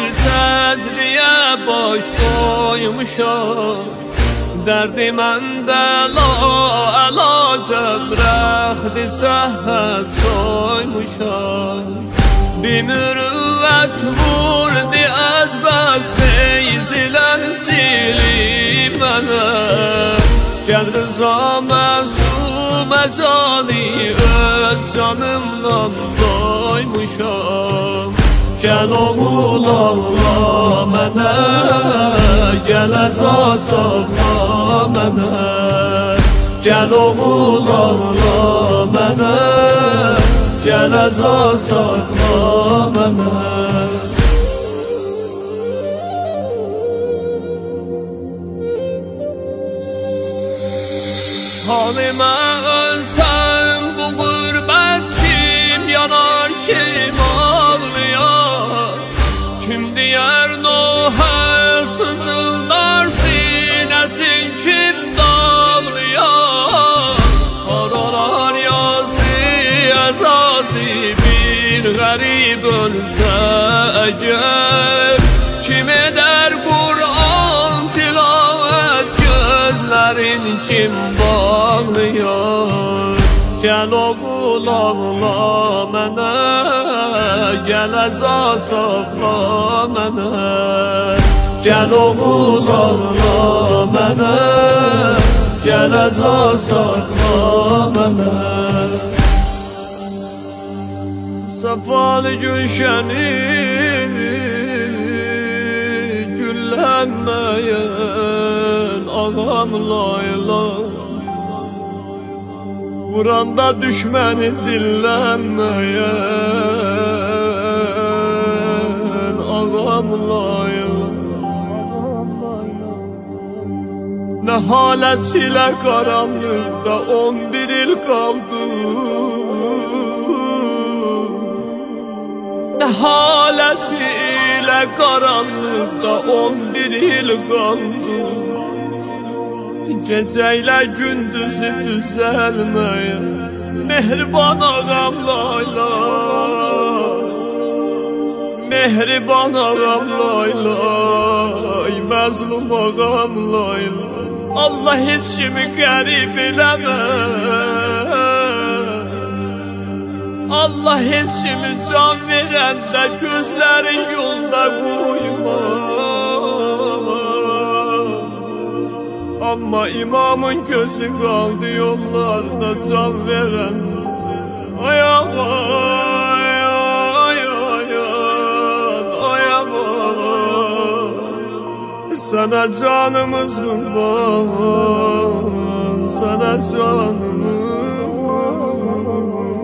səcliyə baş qoymuşam. Dərdi məndə la əlacəm, rəxdi səhət soymuşam. Bir mürüvvət vurdi az bəs feyzilər silib mənə. Gəl rıza məzumə cani öz canımdan doymuşam. Gəl oğul ağla mənə, gəl əza sağla mənə. Gəl oğul ağla mənə, gəl əza sağla mənə. Halimə ölsəm bu qürbət kim yanar, kim ağlayar? Kim deyər nohə sızıldar sinəsin, kim dağlayar? Aralar yazı əzası bir qərib ölsə əgər, kim edər Qur'an tilavət, gözlərin kim bağlayar? Gəl oğul ağla mənə, gəl əza sağla mənə. Gəl oğul ağla mənə, gəl əza sağla mənə. Səfalı gülşənin güllənməyən ağam layla, vuranda düşməni dinlənməyən ağam layla. Nə halət ilə qaranlıqda 11 il qaldı, nə halət ilə qaranlıqda 11 il qaldı. Gecə ilə gündüzü düzəlməyən mehriban ağam layla, mehriban ağam layla, məzlum ağam layla. Allah heç kimi qərib eləmə, Allah heç kimi can verəndə gözlərin yolda qoyma. Amma imamın gözü qaldı yollarda can verən. Ay aman, ay ayan, ay aman, sənə canımız qurban, sənə canımız qurban.